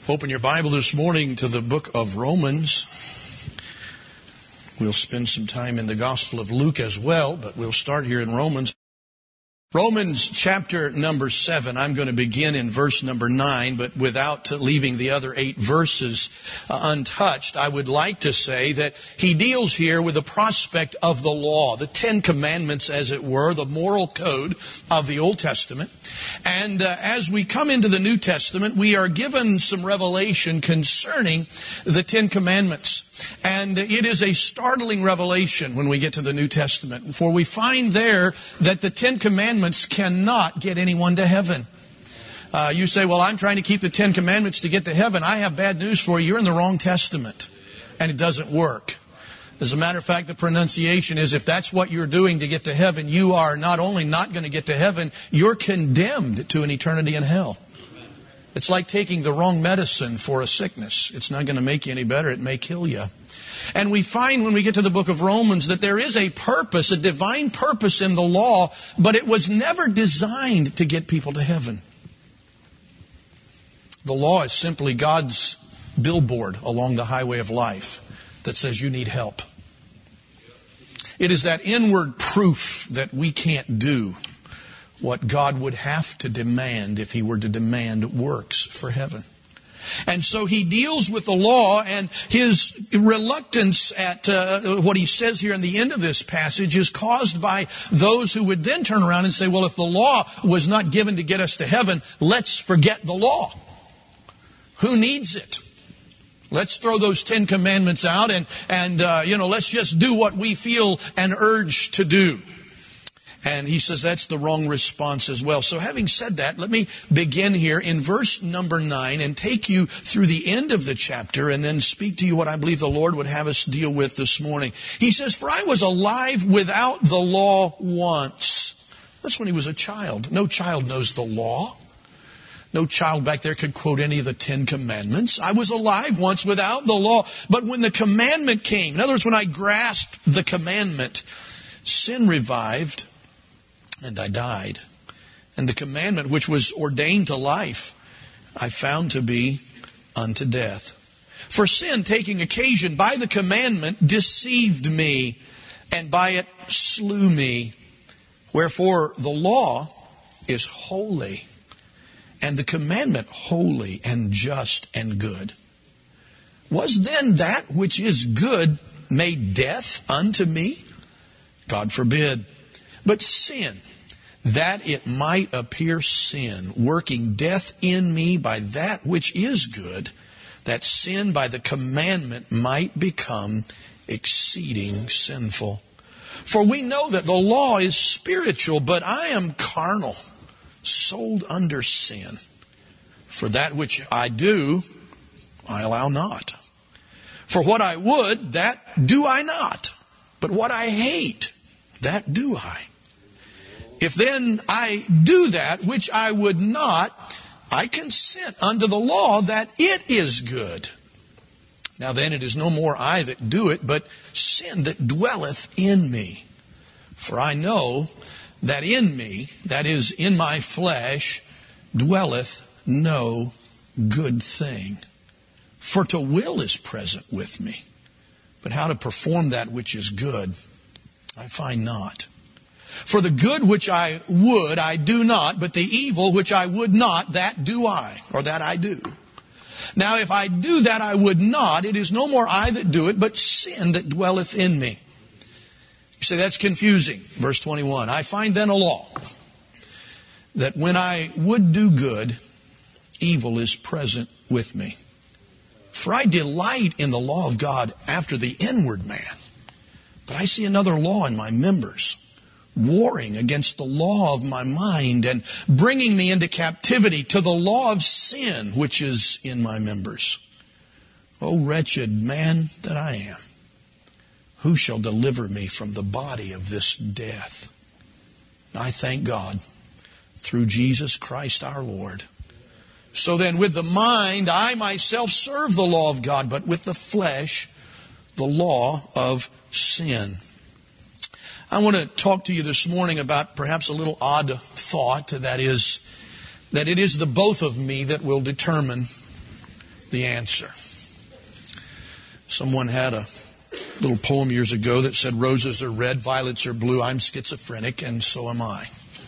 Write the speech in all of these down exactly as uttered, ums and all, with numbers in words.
Open your Bible this morning to the book of Romans. We'll spend some time in the Gospel of Luke as well, but we'll start here in Romans. Romans chapter number seven. I'm going to begin in verse number nine, but without leaving the other eight verses uh, untouched, I would like to say that he deals here with the prospect of the law, the Ten Commandments, as it were, the moral code of the Old Testament. And uh, as we come into the New Testament, we are given some revelation concerning the Ten Commandments. And it is a startling revelation when we get to the New Testament, for we find there that the Ten Commandments cannot get anyone to heaven. Uh, you say, well, I'm trying to keep the Ten Commandments to get to heaven. I have bad news for you. You're in the wrong Testament, and it doesn't work. As a matter of fact, the pronunciation is, if that's what you're doing to get to heaven, you are not only not going to get to heaven, you're condemned to an eternity in hell. It's like taking the wrong medicine for a sickness. It's not going to make you any better. It may kill you. And we find when we get to the book of Romans that there is a purpose, a divine purpose in the law, but it was never designed to get people to heaven. The law is simply God's billboard along the highway of life that says you need help. It is that inward proof that we can't do what God would have to demand if He were to demand works for heaven. And so he deals with the law, and his reluctance at uh, what he says here in the end of this passage is caused by those who would then turn around and say, well, if the law was not given to get us to heaven, let's forget the law. Who needs it? Let's throw those Ten Commandments out and, and uh, you know, let's just do what we feel an urge to do. And he says that's the wrong response as well. So having said that, let me begin here in verse number nine and take you through the end of the chapter and then speak to you what I believe the Lord would have us deal with this morning. He says, for I was alive without the law once. That's when he was a child. No child knows the law. No child back there could quote any of the Ten Commandments. I was alive once without the law. But when the commandment came, in other words, when I grasped the commandment, sin revived. And I died. And the commandment which was ordained to life, I found to be unto death. For sin, taking occasion by the commandment, deceived me, and by it slew me. Wherefore the law is holy, and the commandment holy and just and good. Was then that which is good made death unto me? God forbid. But sin, that it might appear sin, working death in me by that which is good, that sin by the commandment might become exceeding sinful. For we know that the law is spiritual, but I am carnal, sold under sin. For that which I do, I allow not. For what I would, that do I not. But what I hate, that do I. If then I do that which I would not, I consent unto the law that it is good. Now then it is no more I that do it, but sin that dwelleth in me. For I know that in me, that is in my flesh, dwelleth no good thing. For to will is present with me, but how to perform that which is good, I find not. For the good which I would, I do not, but the evil which I would not, that do I, or that I do. Now if I do that I would not, it is no more I that do it, but sin that dwelleth in me. You say that's confusing. Verse twenty-one, I find then a law, that when I would do good, evil is present with me. For I delight in the law of God after the inward man, but I see another law in my members, warring against the law of my mind and bringing me into captivity to the law of sin which is in my members. O wretched man that I am, who shall deliver me from the body of this death? I thank God through Jesus Christ our Lord. So then with the mind I myself serve the law of God, but with the flesh the law of sin. I want to talk to you this morning about perhaps a little odd thought, that is, that it is the both of me that will determine the answer. Someone had a little poem years ago that said, roses are red, violets are blue, I'm schizophrenic, and so am I.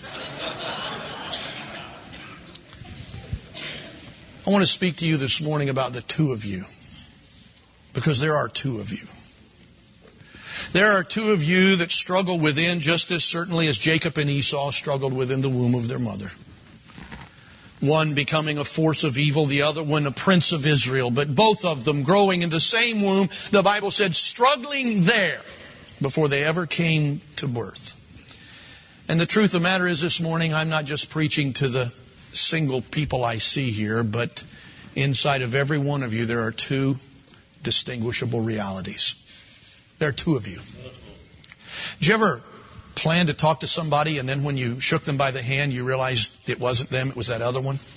I want to speak to you this morning about the two of you, because there are two of you. There are two of you that struggle within just as certainly as Jacob and Esau struggled within the womb of their mother. One becoming a force of evil, the other one a prince of Israel. But both of them growing in the same womb, the Bible said, struggling there before they ever came to birth. And the truth of the matter is this morning, I'm not just preaching to the single people I see here, but inside of every one of you there are two distinguishable realities. There are two of you. Did you ever plan to talk to somebody and then when you shook them by the hand you realized it wasn't them, it was that other one?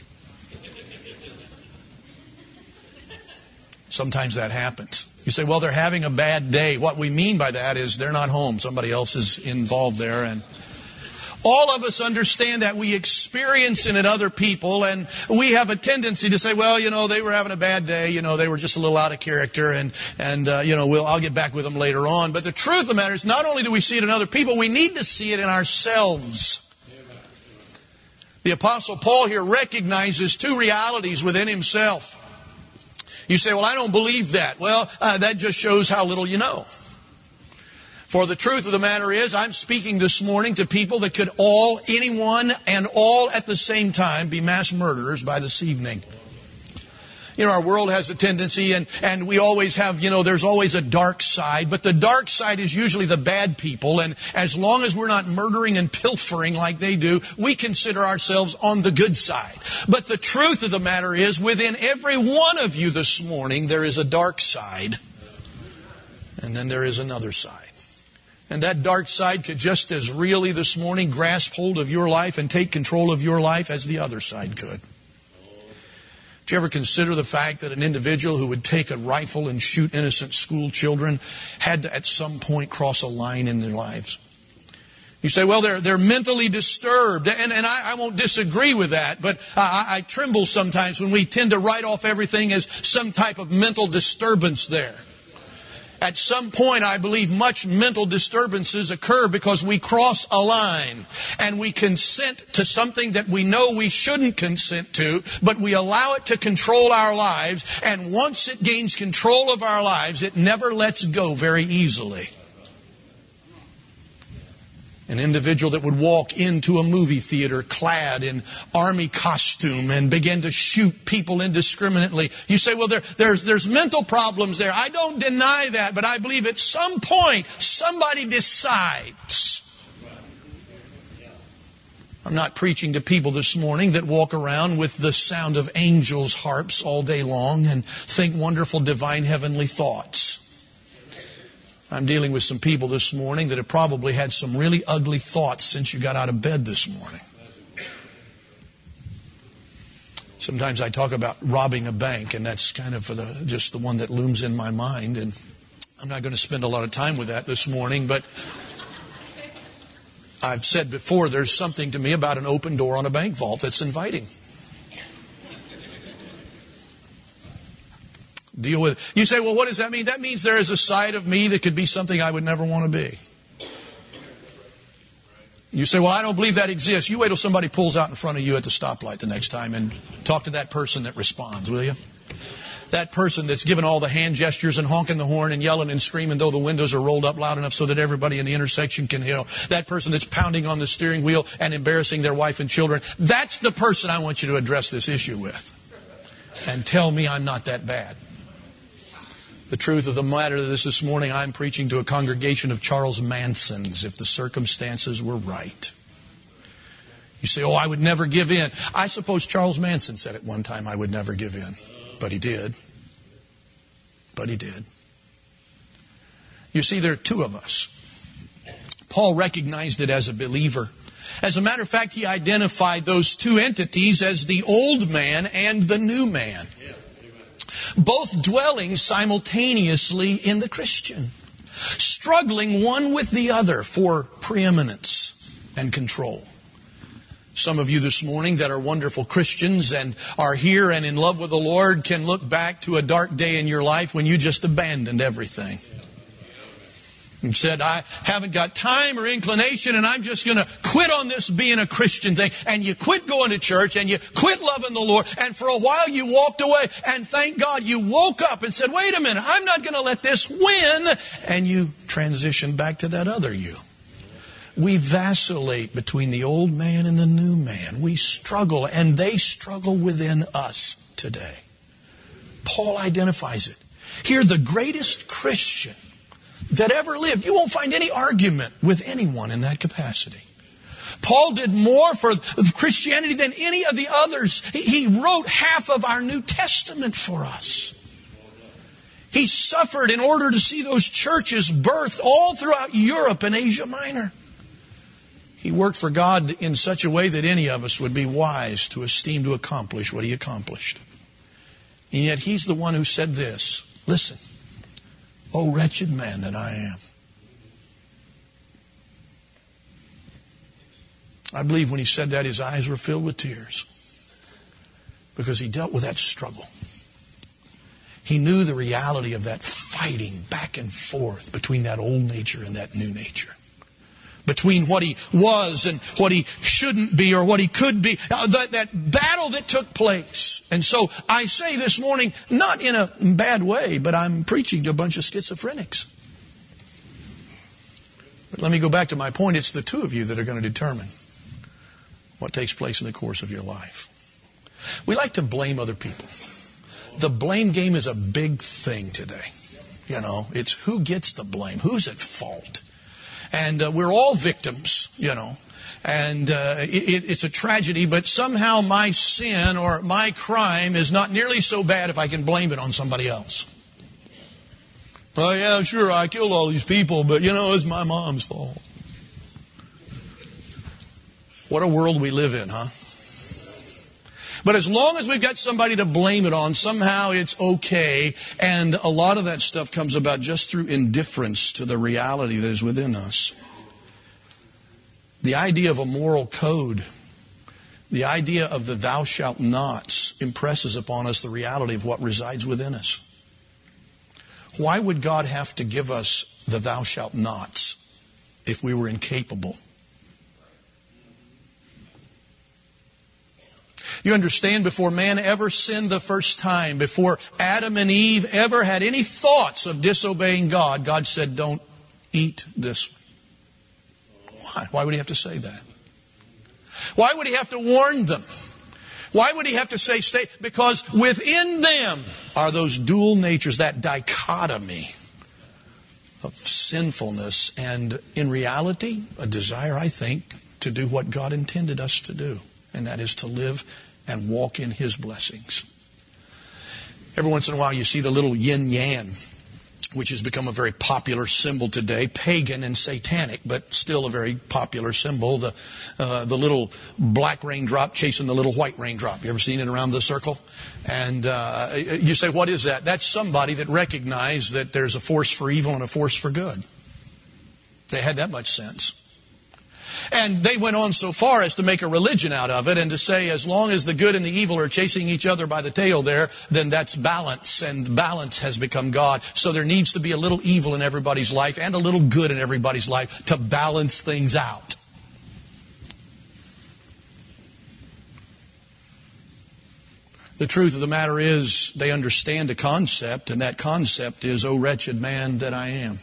Sometimes that happens. You say, well, they're having a bad day. What we mean by that is they're not home. Somebody else is involved there. And all of us understand that. We experience it in other people, and we have a tendency to say, well, you know, they were having a bad day. You know, they were just a little out of character, and, and uh, you know, we'll, I'll get back with them later on. But the truth of the matter is, not only do we see it in other people, we need to see it in ourselves. The Apostle Paul here recognizes two realities within himself. You say, well, I don't believe that. Well, uh, that just shows how little you know. For the truth of the matter is, I'm speaking this morning to people that could all, anyone, and all at the same time be mass murderers by this evening. You know, our world has a tendency, and, and we always have, you know, there's always a dark side, but the dark side is usually the bad people, and as long as we're not murdering and pilfering like they do, we consider ourselves on the good side. But the truth of the matter is, within every one of you this morning, there is a dark side, and then there is another side. And that dark side could just as really this morning grasp hold of your life and take control of your life as the other side could. Did you ever consider the fact that an individual who would take a rifle and shoot innocent school children had to at some point cross a line in their lives? You say, well, they're, they're mentally disturbed. And, and I, I won't disagree with that, but I, I tremble sometimes when we tend to write off everything as some type of mental disturbance there. At some point, I believe much mental disturbances occur because we cross a line and we consent to something that we know we shouldn't consent to, but we allow it to control our lives. And once it gains control of our lives, it never lets go very easily. An individual that would walk into a movie theater clad in army costume and begin to shoot people indiscriminately. You say, well, there, there's, there's mental problems there. I don't deny that, but I believe at some point somebody decides. I'm not preaching to people this morning that walk around with the sound of angels' harps all day long and think wonderful divine heavenly thoughts. I'm dealing with some people this morning that have probably had some really ugly thoughts since you got out of bed this morning. Sometimes I talk about robbing a bank, and that's kind of for the, just the one that looms in my mind. And I'm not going to spend a lot of time with that this morning, but I've said before, there's something to me about an open door on a bank vault that's inviting. Deal with it. You say, well, what does that mean? That means there is a side of me that could be something I would never want to be. You say, well, I don't believe that exists. You wait till somebody pulls out in front of you at the stoplight the next time and talk to that person that responds, will you? That person that's giving all the hand gestures and honking the horn and yelling and screaming though the windows are rolled up loud enough so that everybody in the intersection can hear. That person that's pounding on the steering wheel and embarrassing their wife and children. That's the person I want you to address this issue with. And tell me I'm not that bad. The truth of the matter is this morning, I'm preaching to a congregation of Charles Mansons, if the circumstances were right. You say, oh, I would never give in. I suppose Charles Manson said at one time I would never give in. But he did. But he did. You see, there are two of us. Paul recognized it as a believer. As a matter of fact, he identified those two entities as the old man and the new man. Both dwelling simultaneously in the Christian, struggling one with the other for preeminence and control. Some of you this morning that are wonderful Christians and are here and in love with the Lord can look back to a dark day in your life when you just abandoned everything. And said, I haven't got time or inclination and I'm just going to quit on this being a Christian thing. And you quit going to church and you quit loving the Lord. And for a while you walked away and thank God you woke up and said, wait a minute, I'm not going to let this win. And you transitioned back to that other you. We vacillate between the old man and the new man. We struggle and they struggle within us today. Paul identifies it. Here, the greatest Christian that ever lived. You won't find any argument with anyone in that capacity. Paul did more for Christianity than any of the others. He wrote half of our New Testament for us. He suffered in order to see those churches birthed all throughout Europe and Asia Minor. He worked for God in such a way that any of us would be wise to esteem to accomplish what he accomplished. And yet he's the one who said this, listen, oh, wretched man that I am. I believe when he said that, his eyes were filled with tears because he dealt with that struggle. He knew the reality of that fighting back and forth between that old nature and that new nature. Between what he was and what he shouldn't be or what he could be. Uh, that, that battle that took place. And so I say this morning, not in a bad way, but I'm preaching to a bunch of schizophrenics. But let me go back to my point. It's the two of you that are going to determine what takes place in the course of your life. We like to blame other people. The blame game is a big thing today. You know, it's who gets the blame, who's at fault. And uh, we're all victims, you know, and uh, it, it's a tragedy, but somehow my sin or my crime is not nearly so bad if I can blame it on somebody else. Oh, yeah, sure, I killed all these people, but, you know, it's my mom's fault. What a world we live in, huh? But as long as we've got somebody to blame it on, somehow it's okay. And a lot of that stuff comes about just through indifference to the reality that is within us. The idea of a moral code, the idea of the thou shalt nots impresses upon us the reality of what resides within us. Why would God have to give us the thou shalt nots if we were incapable? You understand, before man ever sinned the first time, before Adam and Eve ever had any thoughts of disobeying God, God said, don't eat this. Why? Why would he have to say that? Why would he have to warn them? Why would he have to say stay? Because within them are those dual natures, that dichotomy of sinfulness and, in reality, a desire, I think, to do what God intended us to do. And that is to live and walk in his blessings. Every once in a while you see the little yin-yang, which has become a very popular symbol today, pagan and satanic, but still a very popular symbol. The uh, the little black raindrop chasing the little white raindrop. You ever seen it around the circle? And uh, you say, what is that? That's somebody that recognized that there's a force for evil and a force for good. They had that much sense. And they went on so far as to make a religion out of it and to say as long as the good and the evil are chasing each other by the tail there, then that's balance, and balance has become God. So there needs to be a little evil in everybody's life and a little good in everybody's life to balance things out. The truth of the matter is they understand a concept, and that concept is, oh, wretched man that I am.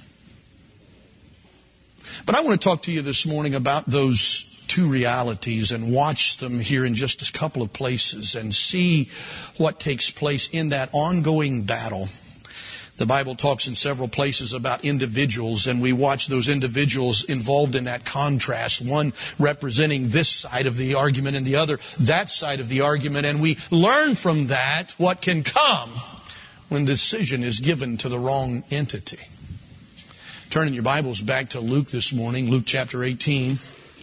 But I want to talk to you this morning about those two realities and watch them here in just a couple of places and see what takes place in that ongoing battle. The Bible talks in several places about individuals, and we watch those individuals involved in that contrast, one representing this side of the argument and the other that side of the argument, and we learn from that what can come when decision is given to the wrong entity. Turning your Bibles back to Luke this morning, Luke chapter eighteen.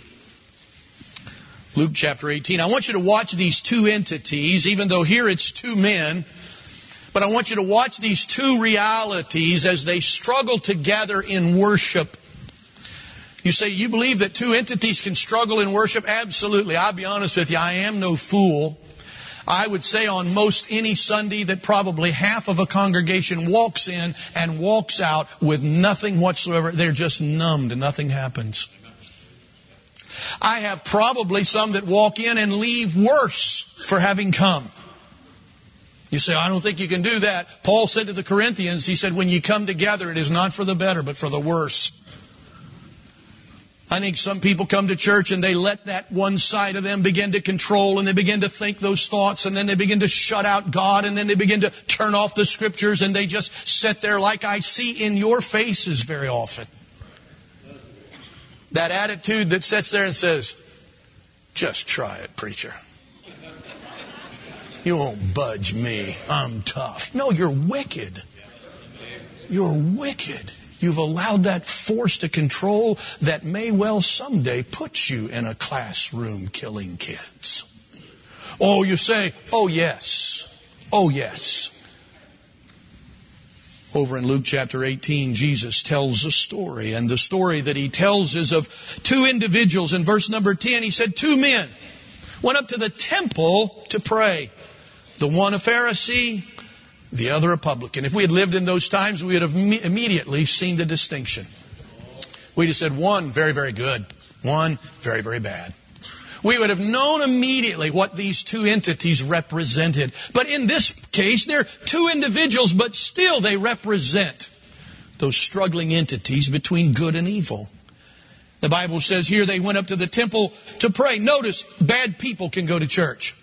Luke chapter eighteen. I want you to watch these two entities, even though here it's two men. But I want you to watch these two realities as they struggle together in worship. You say, you believe that two entities can struggle in worship? Absolutely. I'll be honest with you, I am no fool. I would say on most any Sunday that probably half of a congregation walks in and walks out with nothing whatsoever. They're just numbed and nothing happens. I have probably some that walk in and leave worse for having come. You say, I don't think you can do that. Paul said to the Corinthians, he said, when you come together, it is not for the better, but for the worse. I think some people come to church and they let that one side of them begin to control, and they begin to think those thoughts, and then they begin to shut out God, and then they begin to turn off the Scriptures, and they just sit there like I see in your faces very often. That attitude that sits there and says, just try it, preacher. You won't budge me. I'm tough. No, you're wicked. You're wicked. You've allowed that force to control that may well someday put you in a classroom killing kids. Oh, you say, oh yes, oh yes. Over in Luke chapter eighteen, Jesus tells a story, and the story that he tells is of two individuals. In verse number ten, he said, two men went up to the temple to pray. The one a Pharisee, the other a publican. If we had lived in those times, we would have immediately seen the distinction. We'd have said one, very, very good. One, very, very bad. We would have known immediately what these two entities represented. But in this case, they're two individuals, but still they represent those struggling entities between good and evil. The Bible says here they went up to the temple to pray. Notice, bad people can go to church.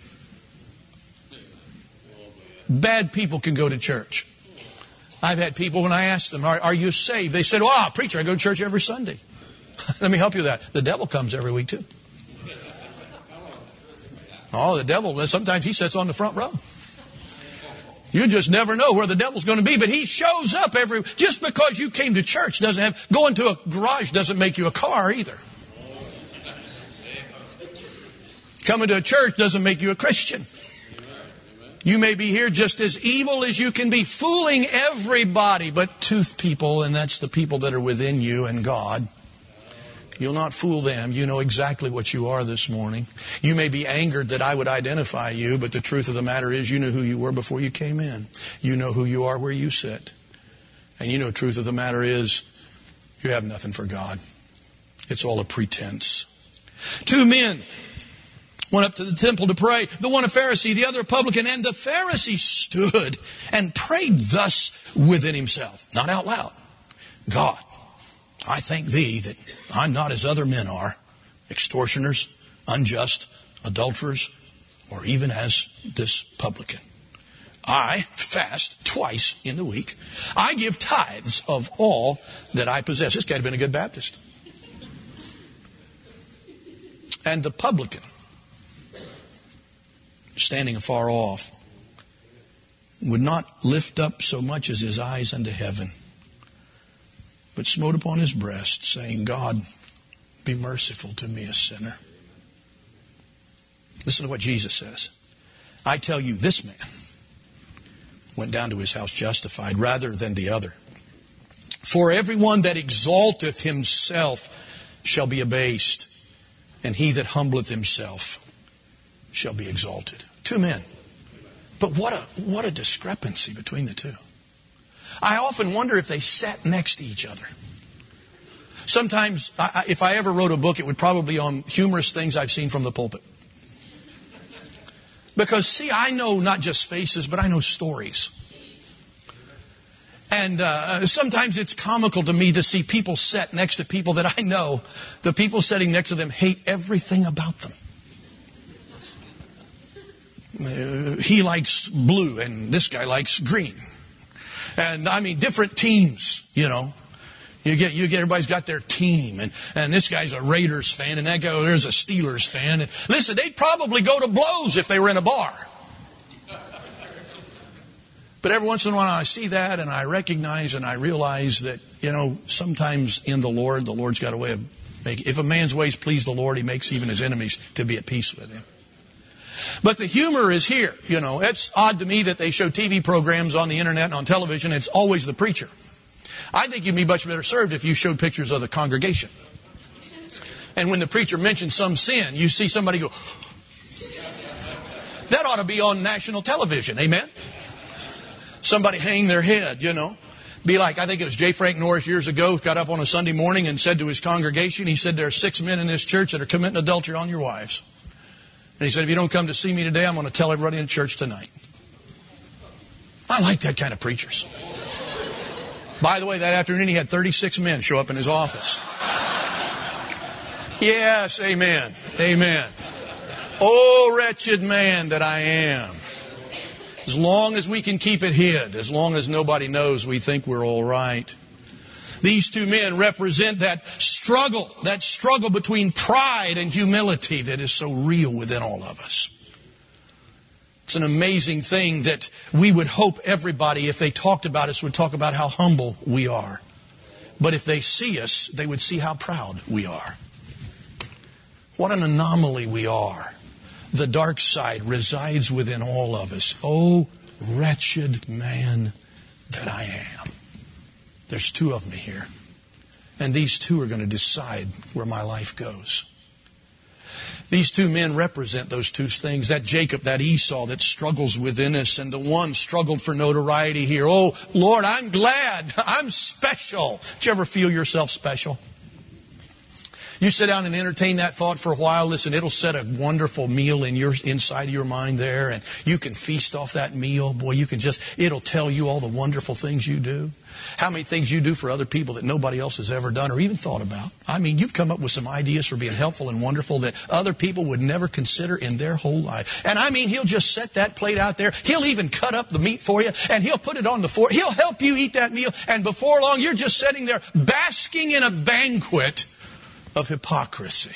Bad people can go to church. I've had people, when I ask them, are, are you saved? They said, oh, preacher, I go to church every Sunday. Let me help you with that. The devil comes every week too. Oh, the devil, sometimes he sits on the front row. You just never know where the devil's going to be, but he shows up every, just because you came to church doesn't have, going to a garage doesn't make you a car either. Coming to a church doesn't make you a Christian. You may be here just as evil as you can be, fooling everybody but two people, and that's the people that are within you and God. You'll not fool them. You know exactly what you are this morning. You may be angered that I would identify you, but the truth of the matter is you knew who you were before you came in. You know who you are where you sit. And you know the truth of the matter is you have nothing for God. It's all a pretense. Two men went up to the temple to pray. The one a Pharisee, the other a publican. And the Pharisee stood and prayed thus within himself, not out loud. God, I thank thee that I'm not as other men are, extortioners, unjust, adulterers, or even as this publican. I fast twice in the week. I give tithes of all that I possess. This guy had been a good Baptist. And the publican, standing afar off, would not lift up so much as his eyes unto heaven, but smote upon his breast, saying, God, be merciful to me, a sinner. Listen to what Jesus says. I tell you, this man went down to his house justified rather than the other. For everyone that exalteth himself shall be abased, and he that humbleth himself shall be exalted. Two men. But what a what a discrepancy between the two. I often wonder if they sat next to each other. Sometimes, I, if I ever wrote a book, it would probably be on humorous things I've seen from the pulpit. Because, see, I know not just faces, but I know stories. And uh, sometimes it's comical to me to see people sit next to people that I know. The people sitting next to them hate everything about them. Uh, he likes blue and this guy likes green. And I mean, different teams, you know. You get, you get, everybody's got their team. And, and this guy's a Raiders fan and that guy over there's a Steelers fan. And listen, they'd probably go to blows if they were in a bar. But every once in a while I see that and I recognize and I realize that, you know, sometimes in the Lord, the Lord's got a way of making, if a man's ways please the Lord, he makes even his enemies to be at peace with him. But the humor is here. You know, it's odd to me that they show T V programs on the internet and on television. It's always the preacher. I think you'd be much better served if you showed pictures of the congregation. And when the preacher mentions some sin, you see somebody go, that ought to be on national television. Amen? Somebody hang their head, you know. Be like, I think it was J. Frank Norris years ago, got up on a Sunday morning and said to his congregation, he said, there are six men in this church that are committing adultery on your wives. And he said, if you don't come to see me today, I'm going to tell everybody in church tonight. I like that kind of preachers. By the way, that afternoon he had thirty-six men show up in his office. Yes, amen. Amen. Oh, wretched man that I am. As long as we can keep it hid, as long as nobody knows, we think we're all right. These two men represent that struggle, that struggle between pride and humility that is so real within all of us. It's an amazing thing that we would hope everybody, if they talked about us, would talk about how humble we are. But if they see us, they would see how proud we are. What an anomaly we are. The dark side resides within all of us. Oh, wretched man that I am. There's two of me here. And these two are going to decide where my life goes. These two men represent those two things. That Jacob, that Esau that struggles within us. And the one struggled for notoriety here. Oh, Lord, I'm glad. I'm special. Did you ever feel yourself special? You sit down and entertain that thought for a while. Listen, it'll set a wonderful meal in your inside of your mind there, and you can feast off that meal. Boy, you can just, it'll tell you all the wonderful things you do. How many things you do for other people that nobody else has ever done or even thought about. I mean, you've come up with some ideas for being helpful and wonderful that other people would never consider in their whole life. And I mean, he'll just set that plate out there. He'll even cut up the meat for you, and he'll put it on the fork. He'll help you eat that meal, and before long, you're just sitting there basking in a banquet of hypocrisy.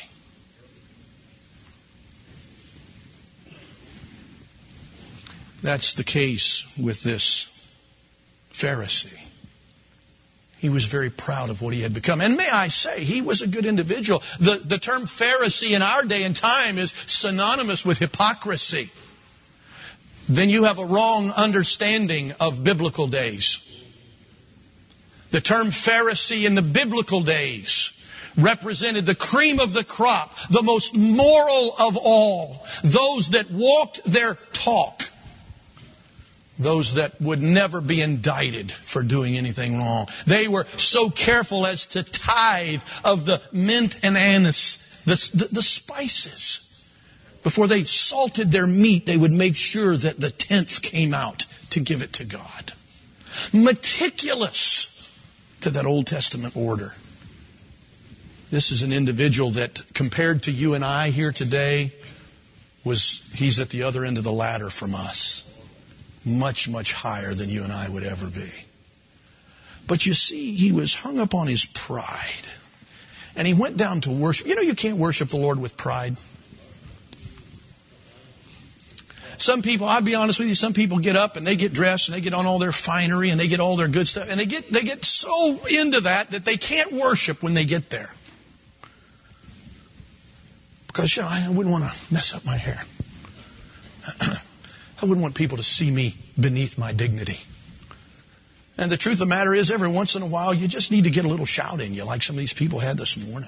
That's the case with this Pharisee. He was very proud of what he had become. And may I say, he was a good individual. The, the term Pharisee in our day and time is synonymous with hypocrisy. Then you have a wrong understanding of biblical days. The term Pharisee in the biblical days represented the cream of the crop, the most moral of all, those that walked their talk, those that would never be indicted for doing anything wrong. They were so careful as to tithe of the mint and anise, the, the, the spices. Before they salted their meat, they would make sure that the tenth came out to give it to God. Meticulous to that Old Testament order. This is an individual that, compared to you and I here today, was he's at the other end of the ladder from us. Much, much higher than you and I would ever be. But you see, he was hung up on his pride. And he went down to worship. You know, you can't worship the Lord with pride. Some people, I'll be honest with you, some people get up and they get dressed and they get on all their finery and they get all their good stuff. And they get, they get so into that that they can't worship when they get there. Because, you know, I wouldn't want to mess up my hair. I wouldn't want people to see me beneath my dignity. And the truth of the matter is, every once in a while, you just need to get a little shout in you, like some of these people had this morning.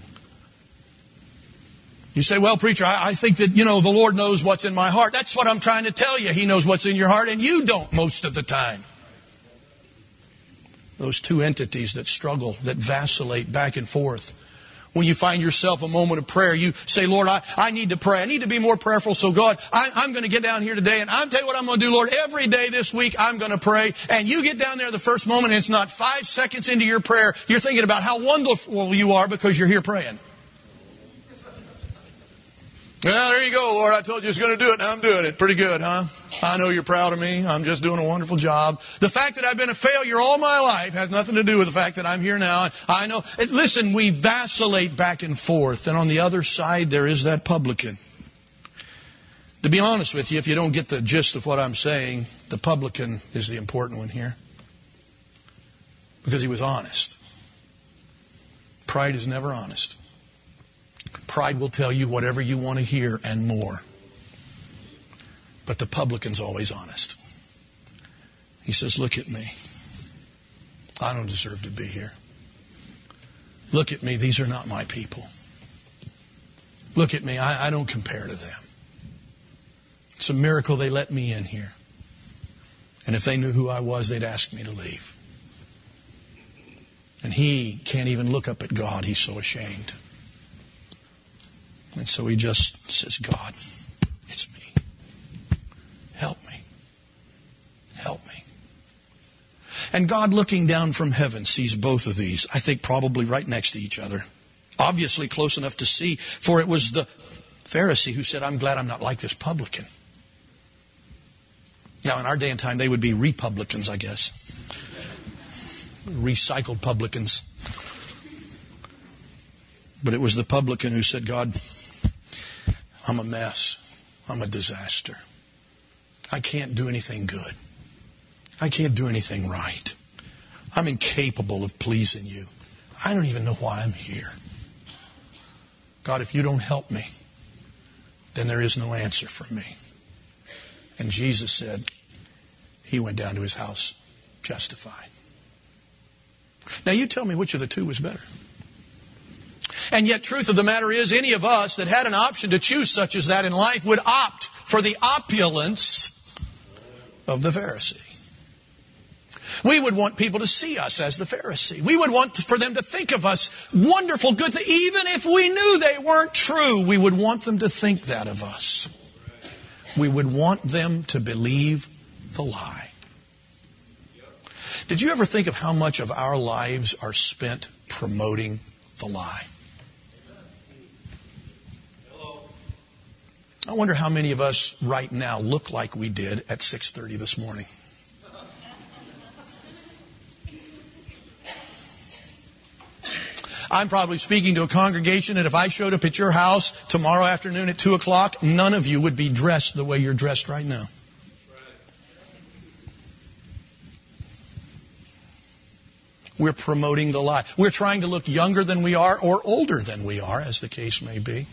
You say, well, preacher, I, I think that, you know, the Lord knows what's in my heart. That's what I'm trying to tell you. He knows what's in your heart, and you don't most of the time. Those two entities that struggle, that vacillate back and forth. When you find yourself a moment of prayer, you say, Lord, I, I need to pray. I need to be more prayerful. So God, I, I'm going to get down here today, and I'll tell you what I'm going to do, Lord. Every day this week, I'm going to pray. And you get down there the first moment, and it's not five seconds into your prayer. You're thinking about how wonderful you are because you're here praying. Well, there you go, Lord. I told you I was going to do it, and I'm doing it. Pretty good, huh? I know you're proud of me. I'm just doing a wonderful job. The fact that I've been a failure all my life has nothing to do with the fact that I'm here now. I know. Listen, we vacillate back and forth. And on the other side, there is that publican. To be honest with you, if you don't get the gist of what I'm saying, the publican is the important one here. Because he was honest. Pride is never honest. Pride will tell you whatever you want to hear and more. But the publican's always honest. He says, look at me. I don't deserve to be here. Look at me. These are not my people. Look at me. I, I don't compare to them. It's a miracle they let me in here. And if they knew who I was, they'd ask me to leave. And he can't even look up at God. He's so ashamed. And so he just says, God, it's me. Help me. Help me. And God, looking down from heaven, sees both of these, I think probably right next to each other. Obviously close enough to see, for it was the Pharisee who said, I'm glad I'm not like this publican. Now, in our day and time, they would be republicans, I guess. Recycled publicans. But it was the publican who said, God, I'm a mess. I'm a disaster. I can't do anything good. I can't do anything right. I'm incapable of pleasing you. I don't even know why I'm here. God, if you don't help me, then there is no answer from me. And Jesus said he went down to his house justified. Now you tell me which of the two was better. And yet, truth of the matter is, any of us that had an option to choose such as that in life would opt for the opulence of the Pharisee. We would want people to see us as the Pharisee. We would want for them to think of us wonderful, good things. Even if we knew they weren't true, we would want them to think that of us. We would want them to believe the lie. Did you ever think of how much of our lives are spent promoting the lie? I wonder how many of us right now look like we did at six thirty this morning. I'm probably speaking to a congregation, and if I showed up at your house tomorrow afternoon at two o'clock, none of you would be dressed the way you're dressed right now. We're promoting the lie. We're trying to look younger than we are or older than we are, as the case may be.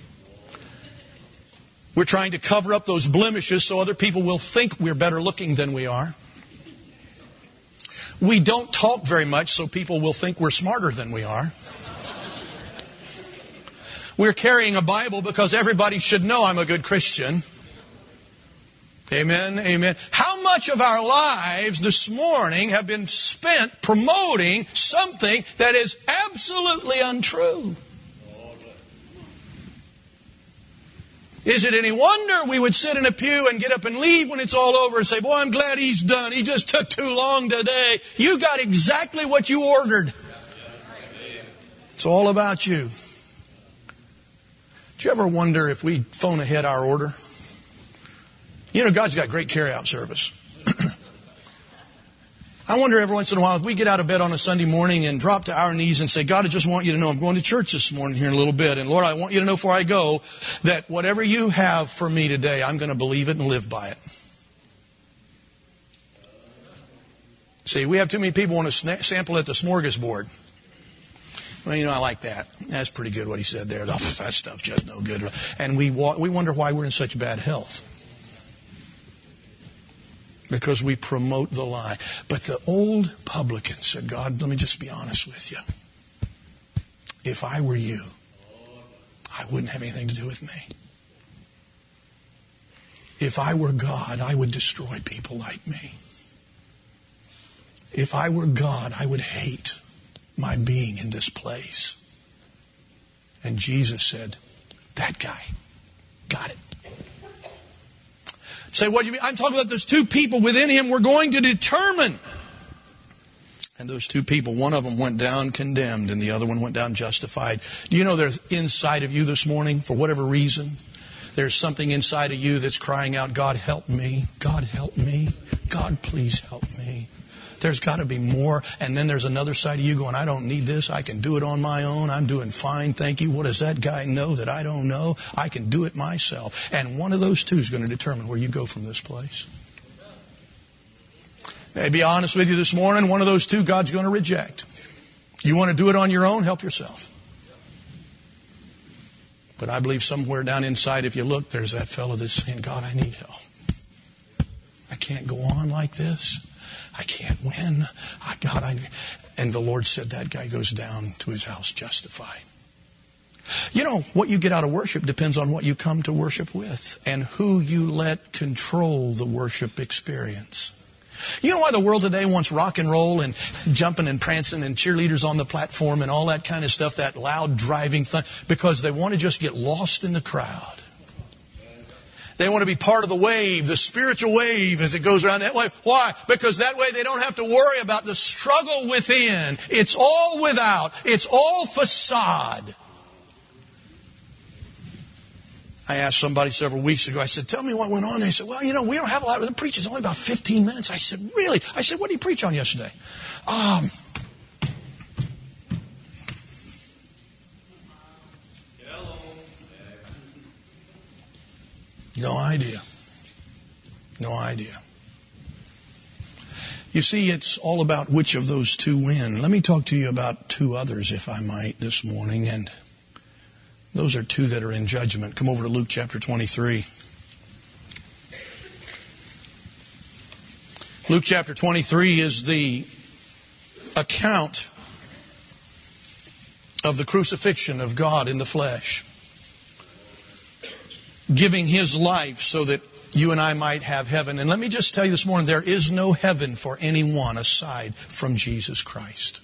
We're trying to cover up those blemishes so other people will think we're better looking than we are. We don't talk very much so people will think we're smarter than we are. We're carrying a Bible because everybody should know I'm a good Christian. Amen, amen. How much of our lives this morning have been spent promoting something that is absolutely untrue? Is it any wonder we would sit in a pew and get up and leave when it's all over and say, boy, I'm glad he's done. He just took too long today. You got exactly what you ordered. It's all about you. Do you ever wonder if we phone ahead our order? You know, God's got great carry-out service. I wonder every once in a while if we get out of bed on a Sunday morning and drop to our knees and say, God, I just want you to know I'm going to church this morning here in a little bit. And Lord, I want you to know before I go that whatever you have for me today, I'm going to believe it and live by it. See, we have too many people want to sna- sample at the smorgasbord. Well, you know, I like that. That's pretty good what he said there. Oh, that stuff's just no good. And we wa- we wonder why we're in such bad health. Because we promote the lie. But the old publican said, God, let me just be honest with you. If I were you, I wouldn't have anything to do with me. If I were God, I would destroy people like me. If I were God, I would hate my being in this place. And Jesus said, that guy, got it. Say, what do you mean? I'm talking about those two people within him we're going to determine. And those two people, one of them went down condemned and the other one went down justified. Do you know there's inside of you this morning, for whatever reason, there's something inside of you that's crying out, God, help me. God, help me. God, please help me. There's got to be more. And then there's another side of you going, I don't need this. I can do it on my own. I'm doing fine. Thank you. What does that guy know that I don't know? I can do it myself. And one of those two is going to determine where you go from this place. May be honest with you this morning, one of those two God's going to reject. You want to do it on your own? Help yourself. But I believe somewhere down inside, if you look, there's that fellow that's saying, God, I need help. I can't go on like this. I can't win. I, God, I, and the Lord said that guy goes down to his house justified. You know, what you get out of worship depends on what you come to worship with and who you let control the worship experience. You know why the world today wants rock and roll and jumping and prancing and cheerleaders on the platform and all that kind of stuff, that loud driving thing? Because they want to just get lost in the crowd. They want to be part of the wave, the spiritual wave as it goes around that way. Why? Because that way they don't have to worry about the struggle within. It's all without. It's all facade. I asked somebody several weeks ago, I said, tell me what went on. And they said, well, you know, we don't have a lot. The preach is only about fifteen minutes. I said, really? I said, what did you preach on yesterday? Um, no idea. No idea. You see, it's all about which of those two win. Let me talk to you about two others, if I might, this morning. And those are two that are in judgment. Come over to Luke chapter twenty-three. Luke chapter twenty-three is the account of the crucifixion of God in the flesh, giving His life so that you and I might have heaven. And let me just tell you this morning, there is no heaven for anyone aside from Jesus Christ.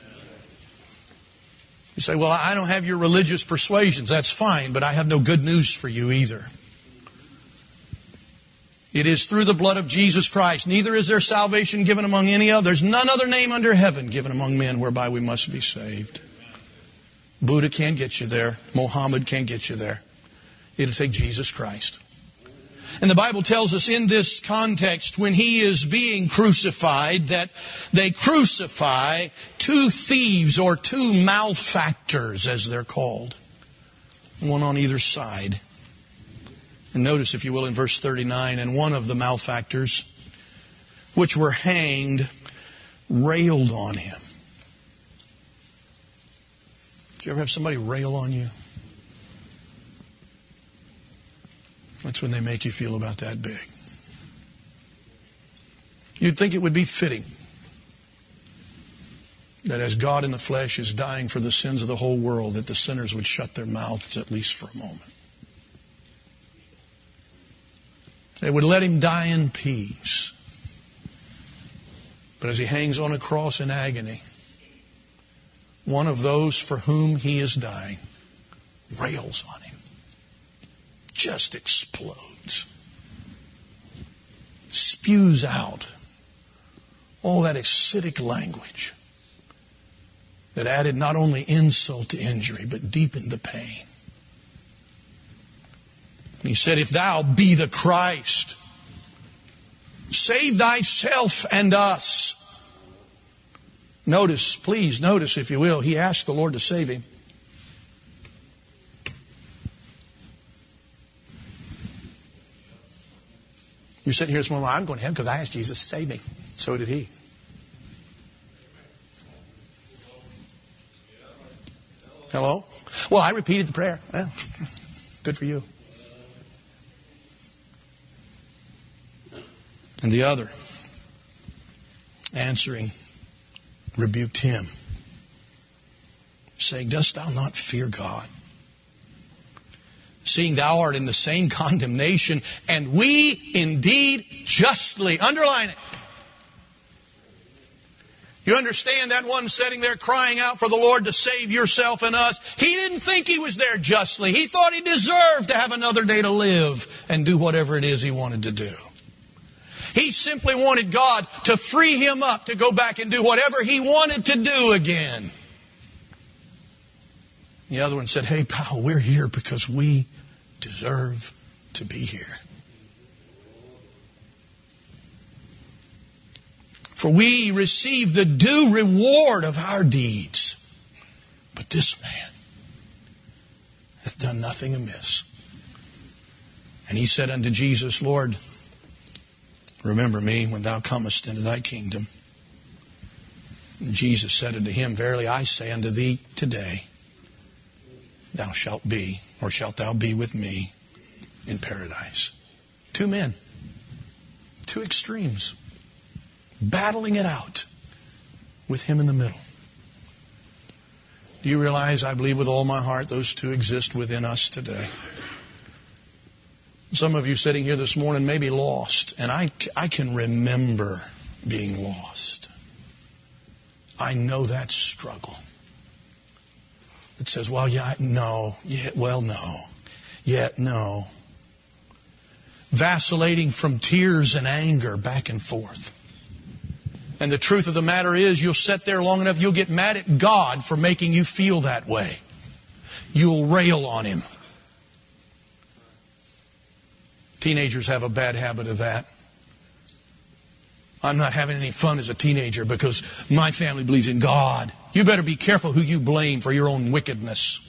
You say, well, I don't have your religious persuasions. That's fine, but I have no good news for you either. It is through the blood of Jesus Christ. Neither is there salvation given among any other. There's none other name under heaven given among men whereby we must be saved. Buddha can't get you there. Mohammed can't get you there. It'll take Jesus Christ. And the Bible tells us in this context, when He is being crucified, that they crucify two thieves or two malefactors, as they're called. One on either side. And notice, if you will, in verse thirty-nine, and one of the malefactors, which were hanged, railed on Him. Did you ever have somebody rail on you? That's when they make you feel about that big. You'd think it would be fitting that as God in the flesh is dying for the sins of the whole world, that the sinners would shut their mouths at least for a moment. They would let Him die in peace. But as He hangs on a cross in agony, one of those for whom He is dying rails on Him. Just explodes. Spews out all that acidic language that added not only insult to injury, but deepened the pain. And He said, if thou be the Christ, save thyself and us. Notice, please notice, if you will, He asked the Lord to save Him. You're sitting here this morning, well, I'm going to heaven because I asked Jesus to save me. So did He. Hello? Well, I repeated the prayer. Well, good for you. And the other, answering, rebuked Him, saying, dost thou not fear God? Seeing thou art in the same condemnation, and we indeed justly. Underline it. You understand that one sitting there crying out for the Lord to save yourself and us? He didn't think he was there justly. He thought he deserved to have another day to live and do whatever it is he wanted to do. He simply wanted God to free him up to go back and do whatever he wanted to do again. The other one said, hey, pal, we're here because we deserve to be here. For we receive the due reward of our deeds. But this man hath done nothing amiss. And he said unto Jesus, Lord, remember me when thou comest into thy kingdom. And Jesus said unto him, verily I say unto thee today, thou shalt be, or shalt thou be with me in paradise. Two men, two extremes, battling it out with him in the middle. Do you realize, I believe with all my heart, those two exist within us today? Some of you sitting here this morning may be lost, and I, I can remember being lost. I know that struggle. It says, well, yeah, no, yeah, well, no, yet no. Vacillating from tears and anger back and forth. And the truth of the matter is, you'll sit there long enough, you'll get mad at God for making you feel that way. You'll rail on Him. Teenagers have a bad habit of that. I'm not having any fun as a teenager because my family believes in God. You better be careful who you blame for your own wickedness.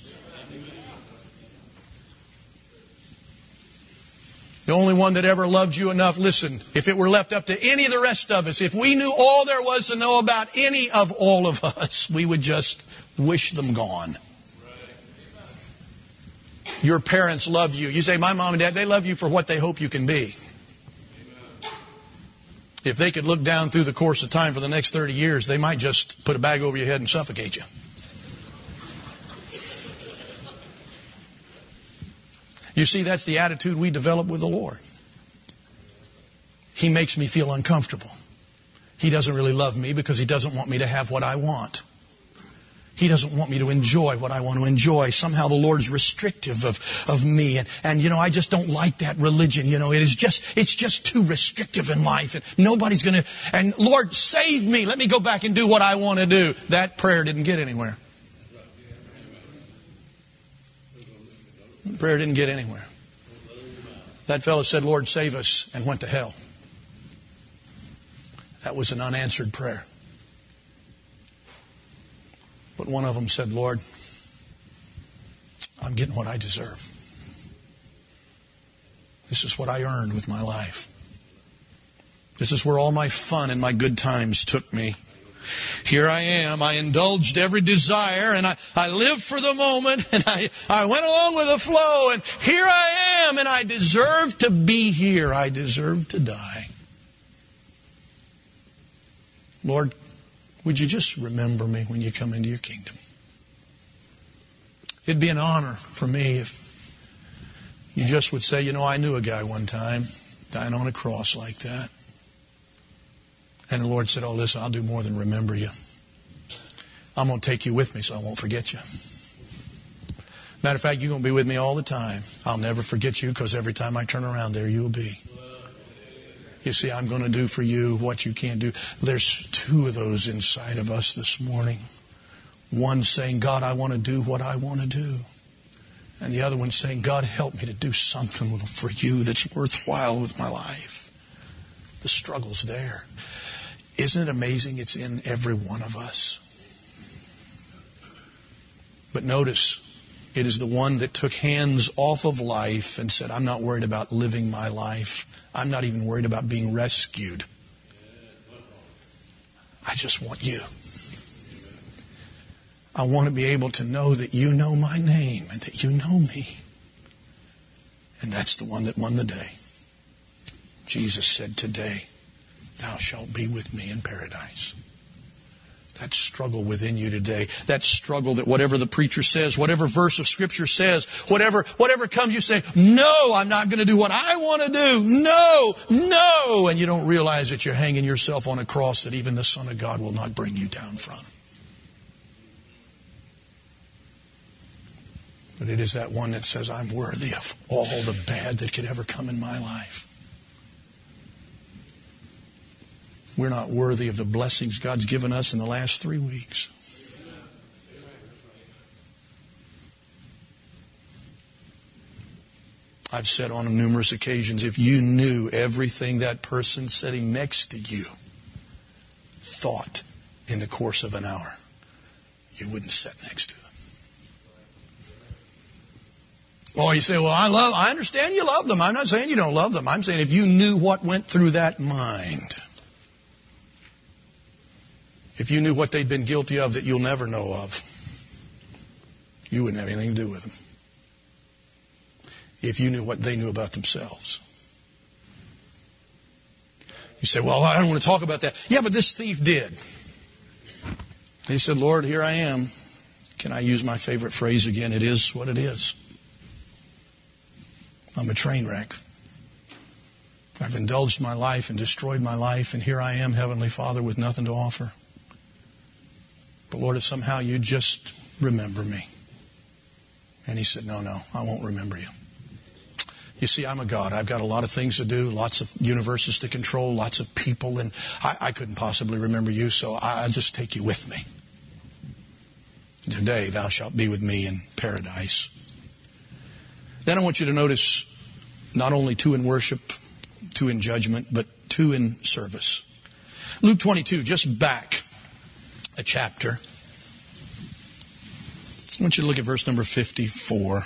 The only one that ever loved you enough, listen, if it were left up to any of the rest of us, if we knew all there was to know about any of all of us, we would just wish them gone. Your parents love you. You say, my mom and dad, they love you for what they hope you can be. If they could look down through the course of time for the next thirty years, they might just put a bag over your head and suffocate you. You see, that's the attitude we develop with the Lord. He makes me feel uncomfortable. He doesn't really love me because He doesn't want me to have what I want. He doesn't want me to enjoy what I want to enjoy. Somehow the Lord's restrictive of, of me. And, and, you know, I just don't like that religion. You know, it is just, it's just too restrictive in life. And nobody's going to, and Lord, save me. Let me go back and do what I want to do. That prayer didn't get anywhere. Prayer didn't get anywhere. That fellow said, Lord, save us, and went to hell. That was an unanswered prayer. But one of them said, Lord, I'm getting what I deserve. This is what I earned with my life. This is where all my fun and my good times took me. Here I am. I indulged every desire, and I, I lived for the moment, and I, I went along with the flow, and here I am, and I deserve to be here. I deserve to die. Lord, would you just remember me when you come into your kingdom? It'd be an honor for me if you just would say, you know, I knew a guy one time dying on a cross like that. And the Lord said, oh, listen, I'll do more than remember you. I'm going to take you with me so I won't forget you. Matter of fact, you're going to be with me all the time. I'll never forget you because every time I turn around, there you'll be. You see, I'm going to do for you what you can't do. There's two of those inside of us this morning. One saying, God, I want to do what I want to do. And the other one saying, God, help me to do something for you that's worthwhile with my life. The struggle's there. Isn't it amazing? It's in every one of us. But notice, it is the one that took hands off of life and said, I'm not worried about living my life. I'm not even worried about being rescued. I just want you. I want to be able to know that you know my name and that you know me. And that's the one that won the day. Jesus said, today, thou shalt be with me in paradise. That struggle within you today, that struggle that whatever the preacher says, whatever verse of Scripture says, whatever whatever comes, you say, no, I'm not going to do what I want to do. No, no. And you don't realize that you're hanging yourself on a cross that even the Son of God will not bring you down from. But it is that one that says, I'm worthy of all the bad that could ever come in my life. We're not worthy of the blessings God's given us in the last three weeks. I've said on numerous occasions, if you knew everything that person sitting next to you thought in the course of an hour, you wouldn't sit next to them. Or you say, well, I love, I understand you love them. I'm not saying you don't love them. I'm saying if you knew what went through that mind, if you knew what they'd been guilty of that you'll never know of, you wouldn't have anything to do with them. If you knew what they knew about themselves. You say, well, I don't want to talk about that. Yeah, but this thief did. He said, Lord, here I am. Can I use my favorite phrase again? It is what it is. I'm a train wreck. I've indulged my life and destroyed my life, and here I am, Heavenly Father, with nothing to offer. But Lord, if somehow you just remember me. And he said, no, no, I won't remember you. You see, I'm a God. I've got a lot of things to do, lots of universes to control, lots of people, and I, I couldn't possibly remember you, so I, I'll just take you with me. Today thou shalt be with me in paradise. Then I want you to notice not only two in worship, two in judgment, but two in service. Luke twenty-two, just back a chapter. I want you to look at verse number fifty-four.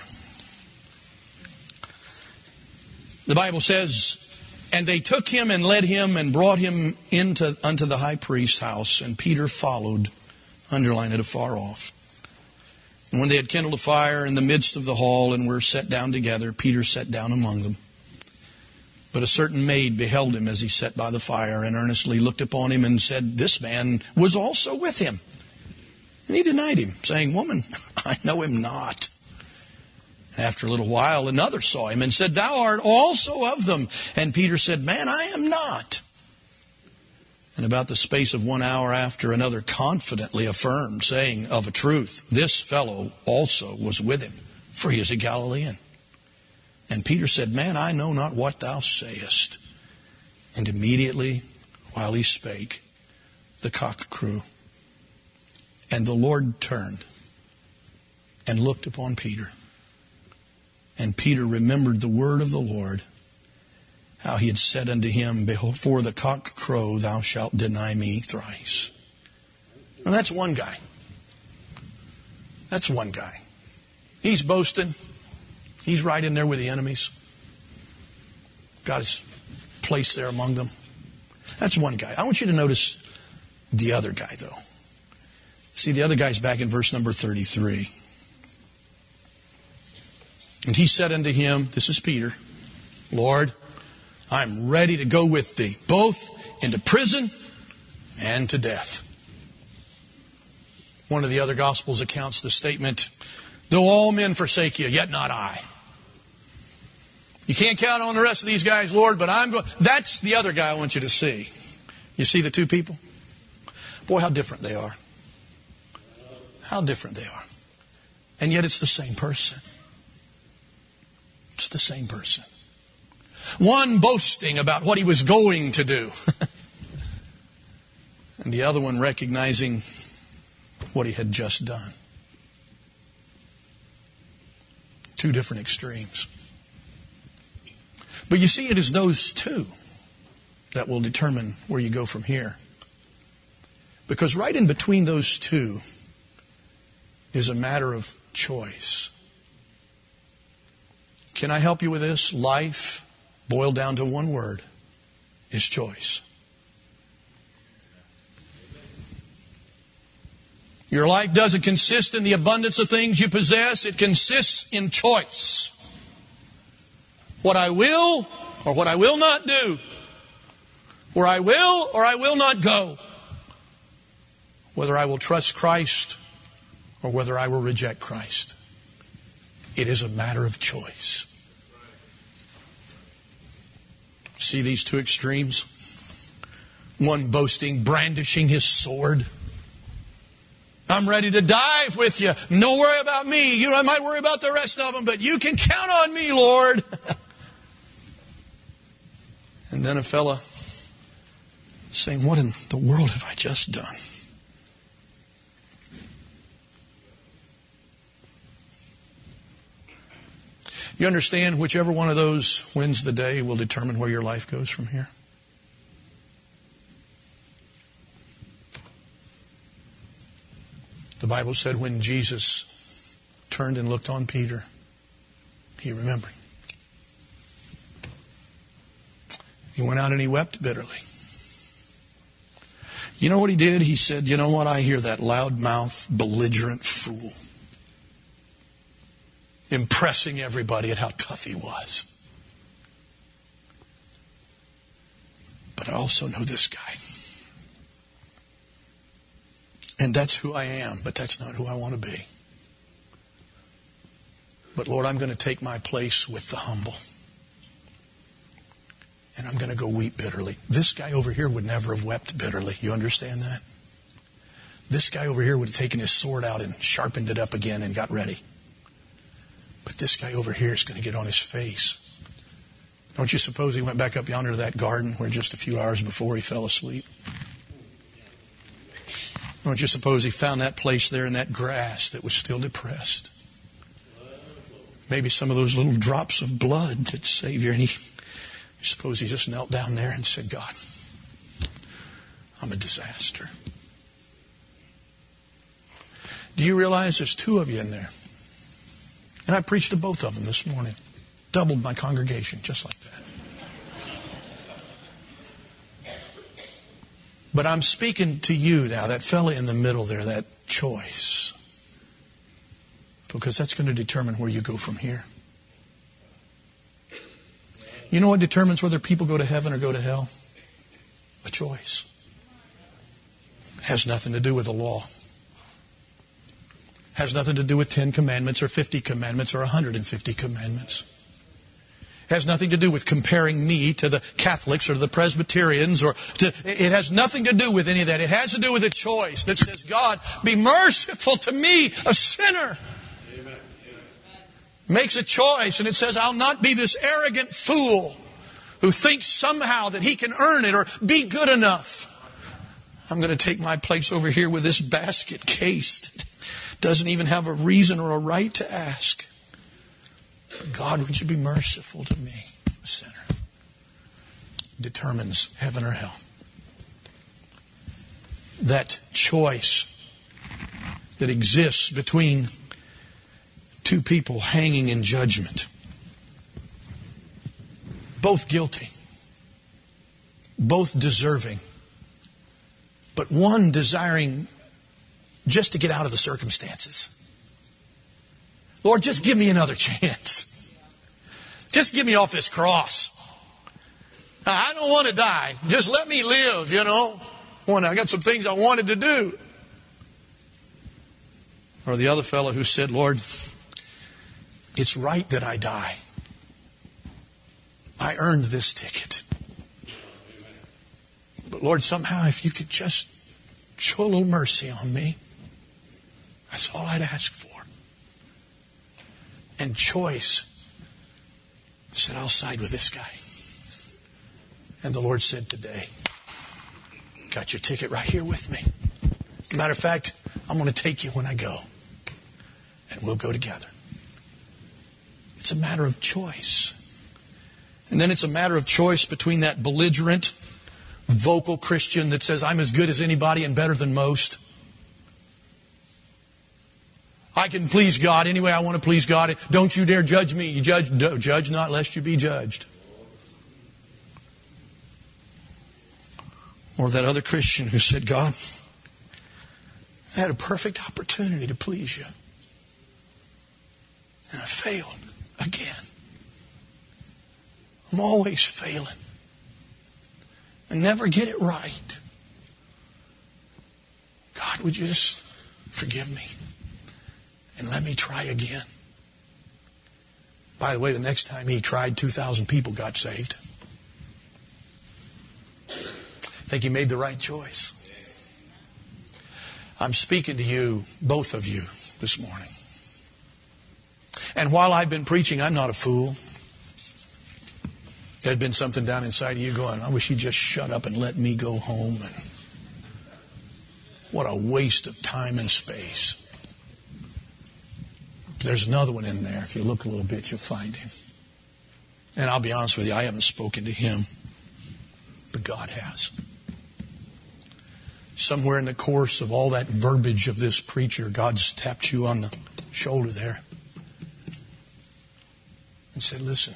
The Bible says, and they took him and led him and brought him into unto the high priest's house, and Peter followed, underline it, afar off. And when they had kindled a fire in the midst of the hall and were set down together, Peter sat down among them. But a certain maid beheld him as he sat by the fire, and earnestly looked upon him and said, this man was also with him. And he denied him, saying, woman, I know him not. After a little while, another saw him and said, thou art also of them. And Peter said, man, I am not. And about the space of one hour after, another confidently affirmed, saying, of a truth, this fellow also was with him, for he is a Galilean. And Peter said, man, I know not what thou sayest. And immediately, while he spake, the cock crew. And the Lord turned and looked upon Peter. And Peter remembered the word of the Lord, how he had said unto him, before the cock crow, thou shalt deny me thrice. Now that's one guy. That's one guy. He's boasting. He's right in there with the enemies. God is placed there among them. That's one guy. I want you to notice the other guy, though. See, the other guy's back in verse number thirty-three. And he said unto him, this is Peter, Lord, I'm ready to go with thee, both into prison and to death. One of the other Gospels accounts the statement, though all men forsake you, yet not I. You can't count on the rest of these guys, Lord, but I'm going. That's the other guy I want you to see. You see the two people? Boy, how different they are. How different they are. And yet it's the same person. It's the same person. One boasting about what he was going to do. And the other one recognizing what he had just done. Two different extremes. But you see, it is those two that will determine where you go from here. Because right in between those two is a matter of choice. Can I help you with this? Life, boiled down to one word, is choice. Your life doesn't consist in the abundance of things you possess. It consists in choice. What I will or what I will not do. Where I will or I will not go. Whether I will trust Christ or whether I will reject Christ. It is a matter of choice. See these two extremes? One boasting, brandishing his sword. I'm ready to die with you. No worry about me. You know, I might worry about the rest of them, but you can count on me, Lord. And then a fella saying, what in the world have I just done? You understand, whichever one of those wins the day will determine where your life goes from here. The Bible said when Jesus turned and looked on Peter, he remembered. He went out and he wept bitterly. You know what he did? He said, you know what? I hear that loudmouth, belligerent fool impressing everybody at how tough he was. But I also know this guy. And that's who I am, but that's not who I want to be. But Lord, I'm going to take my place with the humble. And I'm going to go weep bitterly. This guy over here would never have wept bitterly. You understand that? This guy over here would have taken his sword out and sharpened it up again and got ready. But this guy over here is going to get on his face. Don't you suppose he went back up yonder to that garden where just a few hours before he fell asleep? Don't you suppose he found that place there in that grass that was still depressed? Maybe some of those little drops of blood that Savior, and he, I suppose he just knelt down there and said, God, I'm a disaster. Do you realize there's two of you in there? And I preached to both of them this morning. Doubled my congregation just like that. But I'm speaking to you now, that fella in the middle there, that choice. Because that's going to determine where you go from here. You know what determines whether people go to heaven or go to hell? A choice. It has nothing to do with the law. Has nothing to do with ten commandments or fifty commandments or one hundred fifty commandments. Has nothing to do with comparing me to the Catholics or the Presbyterians, or to, it has nothing to do with any of that. It has to do with a choice that says, God, be merciful to me, a sinner. Amen. Makes a choice, and it says, I'll not be this arrogant fool who thinks somehow that he can earn it or be good enough. I'm going to take my place over here with this basket case that doesn't even have a reason or a right to ask. God, would you be merciful to me, a sinner? Determines heaven or hell. That choice that exists between two people hanging in judgment. Both guilty. Both deserving. But one desiring just to get out of the circumstances. Lord, just give me another chance. Just get me off this cross. I don't want to die. Just let me live, you know. I got some things I wanted to do. Or the other fellow who said, Lord, it's right that I die. I earned this ticket. But Lord, somehow if you could just show a little mercy on me, that's all I'd ask for. And choice said, I'll side with this guy. And the Lord said today, got your ticket right here with me. Matter of fact, I'm going to take you when I go. And we'll go together. It's a matter of choice. And then it's a matter of choice between that belligerent, vocal Christian that says, I'm as good as anybody and better than most. I can please God any way I want to please God. Don't you dare judge me. You judge, no, judge not lest you be judged. Or that other Christian who said, God, I had a perfect opportunity to please you. And I failed again. I'm always failing. I never get it right. God, would you just forgive me? And let me try again. By the way, the next time he tried, two thousand people got saved. I think he made the right choice. I'm speaking to you, both of you, this morning. And while I've been preaching, I'm not a fool. There'd been something down inside of you going, I wish he'd just shut up and let me go home. And what a waste of time and space. There's another one in there. If you look a little bit, you'll find him. And I'll be honest with you, I haven't spoken to him, but God has. Somewhere in the course of all that verbiage of this preacher, God's tapped you on the shoulder there and said, listen.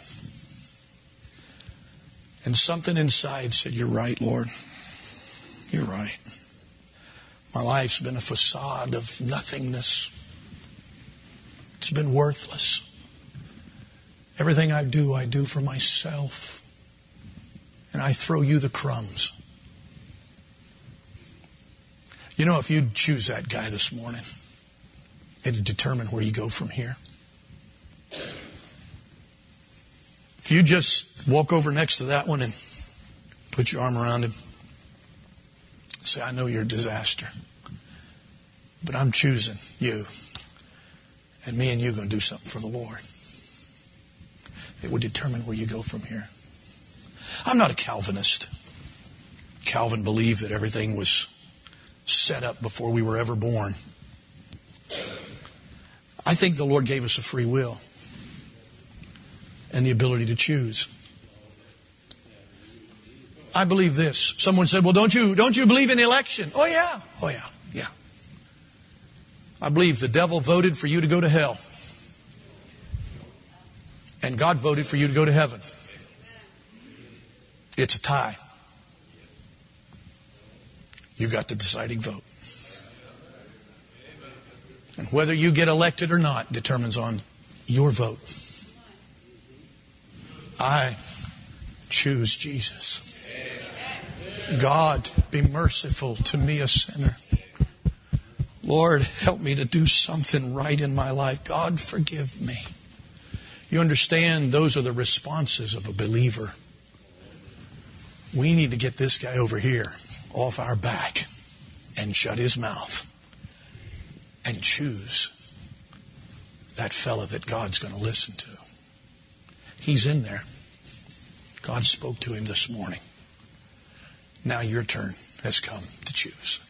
And something inside said, you're right, Lord. You're right. My life's been a facade of nothingness. It's been worthless. Everything I do, I do for myself. And I throw you the crumbs. You know, if you'd choose that guy this morning, it'd determine where you go from here. If you just walk over next to that one and put your arm around him, say, I know you're a disaster, but I'm choosing you. And me and you are going to do something for the Lord. It would determine where you go from here. I'm not a Calvinist. Calvin believed that everything was set up before we were ever born. I think the Lord gave us a free will and the ability to choose. I believe this. Someone said, well, don't you, don't you believe in election? Oh yeah. Oh yeah. Yeah. I believe the devil voted for you to go to hell. And God voted for you to go to heaven. It's a tie. You got the deciding vote. And whether you get elected or not determines on your vote. I choose Jesus. God, be merciful to me, a sinner. Lord, help me to do something right in my life. God, forgive me. You understand, those are the responses of a believer. We need to get this guy over here off our back and shut his mouth and choose that fella that God's going to listen to. He's in there. God spoke to him this morning. Now your turn has come to choose.